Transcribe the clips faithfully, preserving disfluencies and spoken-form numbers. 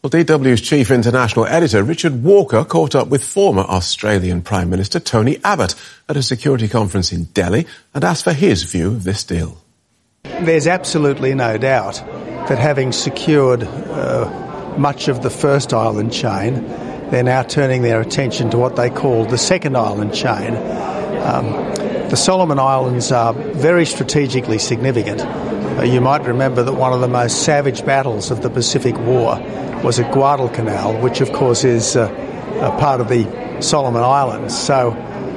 Well, D W's chief international editor Richard Walker caught up with former Australian Prime Minister Tony Abbott at a security conference in Delhi and asked for his view of this deal. There's absolutely no doubt that having secured uh, much of the first island chain, they're now turning their attention to what they call the second island chain. Um, the Solomon Islands are very strategically significant. Uh, you might remember that one of the most savage battles of the Pacific War was at Guadalcanal, which of course is uh, a part of the Solomon Islands. So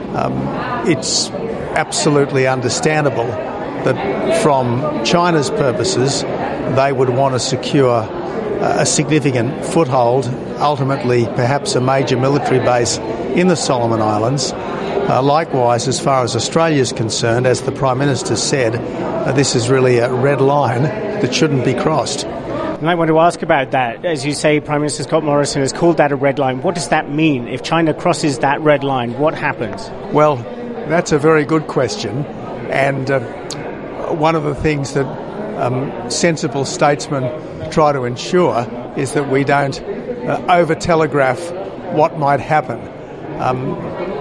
um, it's absolutely understandable that from China's purposes, they would want to secure uh, a significant foothold, ultimately perhaps a major military base in the Solomon Islands. Uh, likewise, as far as Australia is concerned, as the Prime Minister said, uh, this is really a red line that shouldn't be crossed. And I want to ask about that. As you say, Prime Minister Scott Morrison has called that a red line. What does that mean? If China crosses that red line, what happens? Well, that's a very good question. And uh, one of the things that um, sensible statesmen try to ensure is that we don't uh, over-telegraph what might happen. Um,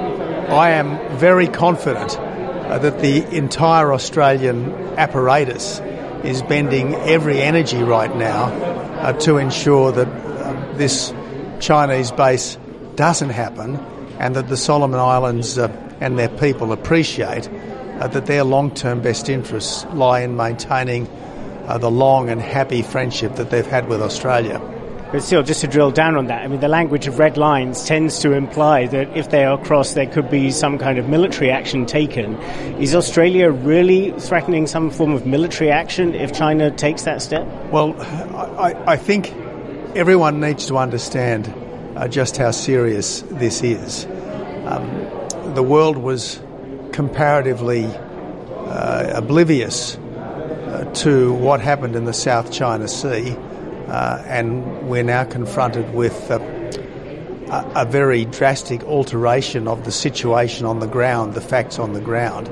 I am very confident uh, that the entire Australian apparatus is bending every energy right now uh, to ensure that uh, this Chinese base doesn't happen and that the Solomon Islands uh, and their people appreciate uh, that their long-term best interests lie in maintaining uh, the long and happy friendship that they've had with Australia. But still, just to drill down on that, I mean, the language of red lines tends to imply that if they are crossed, there could be some kind of military action taken. Is Australia really threatening some form of military action if China takes that step? Well, I, I think everyone needs to understand uh, just how serious this is. Um, the world was comparatively uh, oblivious uh, to what happened in the South China Sea. Uh, and we're now confronted with uh, a, a very drastic alteration of the situation on the ground, the facts on the ground.